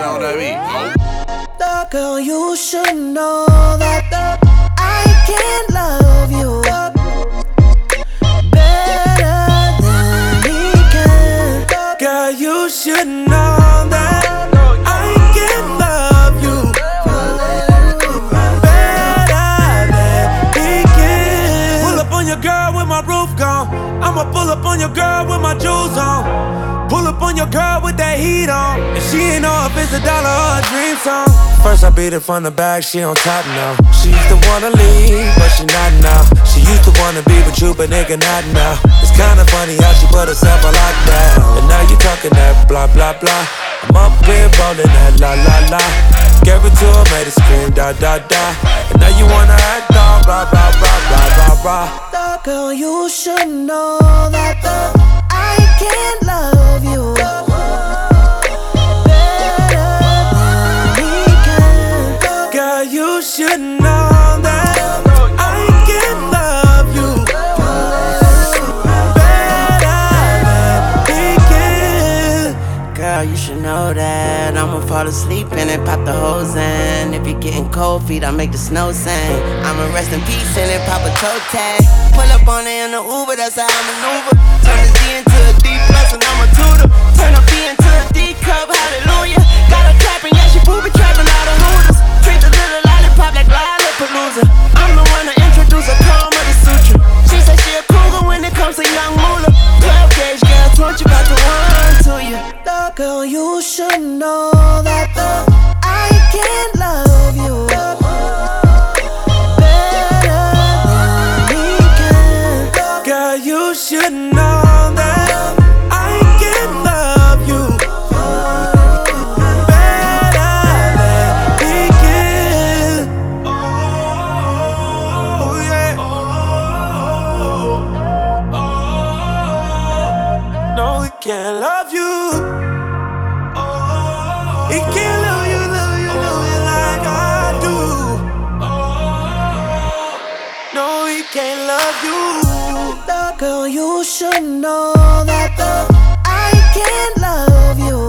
on that beat. Girl, you should know that I can't love you better than he can. Girl, you should know that I can love you better than he can. Pull up on your girl with my roof gone. I'ma pull up on your girl with my jewels on. Pull up on your girl with that heat on. And she ain't know if it's $1 or a dream song. First I beat it from the back, she on top now. She used to wanna leave, but she not now. She used to wanna be with you, but nigga not now. It's kinda funny how she put herself on lockdown. And now you talking that blah blah blah. I'm up here rolling that la la la. Gave it to her, made her scream da da da. And now you wanna act all blah blah blah blah blah blah. Girl, you should know that I can't love you better than he can. Girl, you should know that I can love you better than he can. Girl, you should know that I'ma fall asleep and then pop the hose in. If you're getting cold feet, I make the snow sing. I'ma rest in peace and then pop a toe tag. Pull up on it in the Uber, that's how I maneuver. Turn this D into a D plus and I'm a tutor. Turn a B into a D cup, hallelujah. Got her clapping, yeah, she booby trapping all the hooters. Treat the little lollipop like Lollapalooza. I'm the one to introduce a Kama the Sutra. She said she a cougar when it comes to young moolah. 12 gauge girl, 20 about to run to you. Girl, you should know that I can't love you better than he can. Girl, you should know that I can love you better than he can. Oh yeah. No, he can't love you. He can't love you like I do. No, he can't love you. Girl, you should know that I can't love you